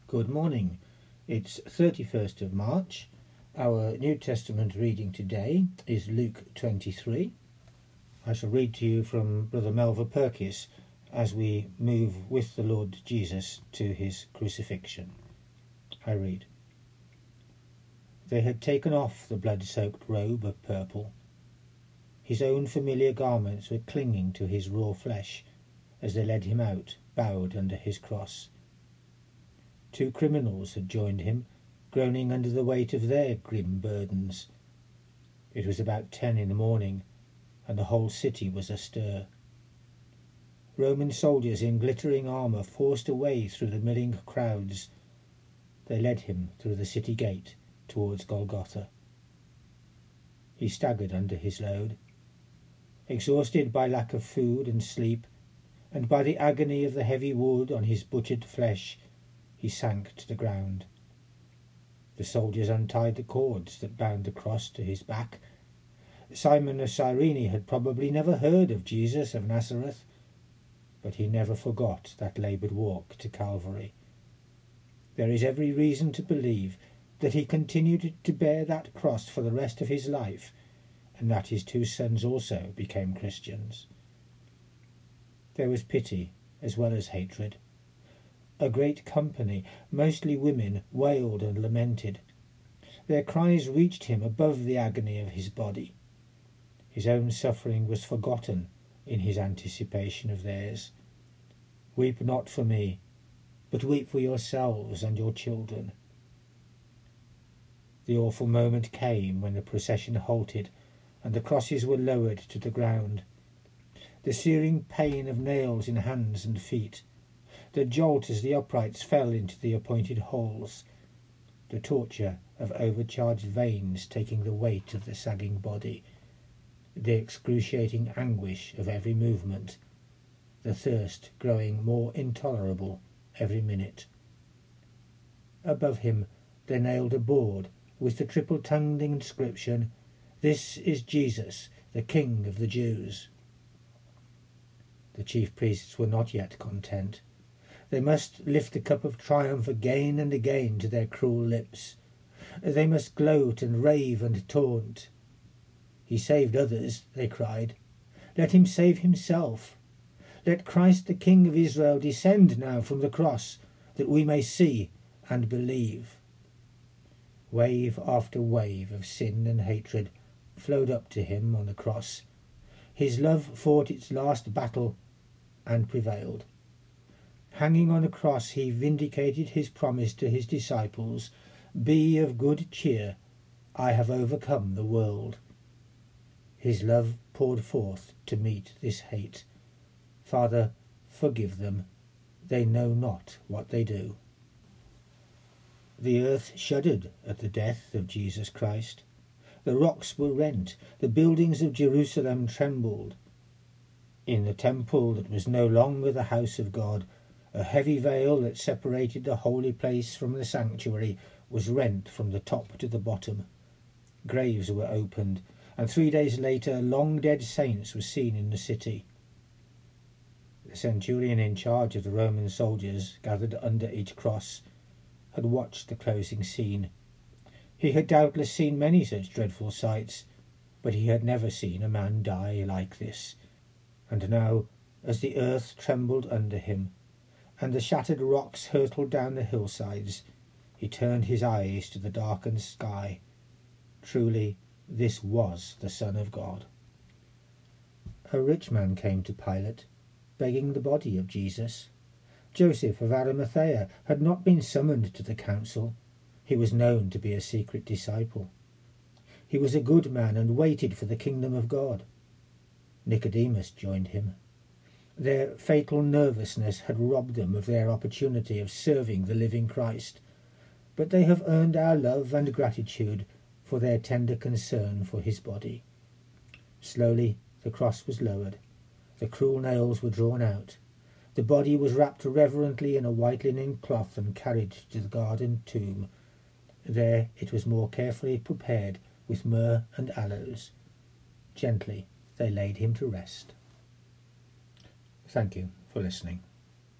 Good morning. It's 31st of March. Our New Testament reading today is Luke 23. I shall read to you from Brother Melva Purkis as we move with the Lord Jesus to his crucifixion. I read. They had taken off the blood-soaked robe of purple. His own familiar garments were clinging to his raw flesh as they led him out, bowed under his cross. 2 criminals had joined him, groaning under the weight of their grim burdens. It was about 10 in the morning, and the whole city was astir. Roman soldiers in glittering armour forced a way through the milling crowds. They led him through the city gate towards Golgotha. He staggered under his load. Exhausted by lack of food and sleep, and by the agony of the heavy wood on his butchered flesh, he sank to the ground. The soldiers untied the cords that bound the cross to his back. Simon of Cyrene had probably never heard of Jesus of Nazareth, but he never forgot that laboured walk to Calvary. There is every reason to believe that he continued to bear that cross for the rest of his life, and that his 2 sons also became Christians. There was pity as well as hatred. A great company, mostly women, wailed and lamented. Their cries reached him above the agony of his body. His own suffering was forgotten in his anticipation of theirs. Weep not for me, but weep for yourselves and your children. The awful moment came when the procession halted and the crosses were lowered to the ground. The searing pain of nails in hands and feet, the jolt as the uprights fell into the appointed holes, the torture of overcharged veins taking the weight of the sagging body, the excruciating anguish of every movement, the thirst growing more intolerable every minute. Above him they nailed a board with the triple-tongued inscription, "This is Jesus, the King of the Jews." The chief priests were not yet content. They must lift the cup of triumph again and again to their cruel lips. They must gloat and rave and taunt. "He saved others," they cried. "Let him save himself. Let Christ the King of Israel descend now from the cross, that we may see and believe." Wave after wave of sin and hatred flowed up to him on the cross. His love fought its last battle and prevailed. Hanging on a cross, he vindicated his promise to his disciples, "Be of good cheer, I have overcome the world." His love poured forth to meet this hate. "Father, forgive them. They know not what they do." The earth shuddered at the death of Jesus Christ. The rocks were rent, the buildings of Jerusalem trembled. In the temple that was no longer the house of God, a heavy veil that separated the holy place from the sanctuary was rent from the top to the bottom. Graves were opened, and 3 days later long-dead saints were seen in the city. The centurion in charge of the Roman soldiers, gathered under each cross, had watched the closing scene. He had doubtless seen many such dreadful sights, but he had never seen a man die like this. And now, as the earth trembled under him, and the shattered rocks hurtled down the hillsides, he turned his eyes to the darkened sky. Truly, this was the Son of God. A rich man came to Pilate, begging the body of Jesus. Joseph of Arimathea had not been summoned to the council. He was known to be a secret disciple. He was a good man and waited for the kingdom of God. Nicodemus joined him. Their fatal nervousness had robbed them of their opportunity of serving the living Christ, but they have earned our love and gratitude for their tender concern for his body. Slowly the cross was lowered, the cruel nails were drawn out, the body was wrapped reverently in a white linen cloth and carried to the garden tomb. There it was more carefully prepared with myrrh and aloes. Gently they laid him to rest. Thank you for listening.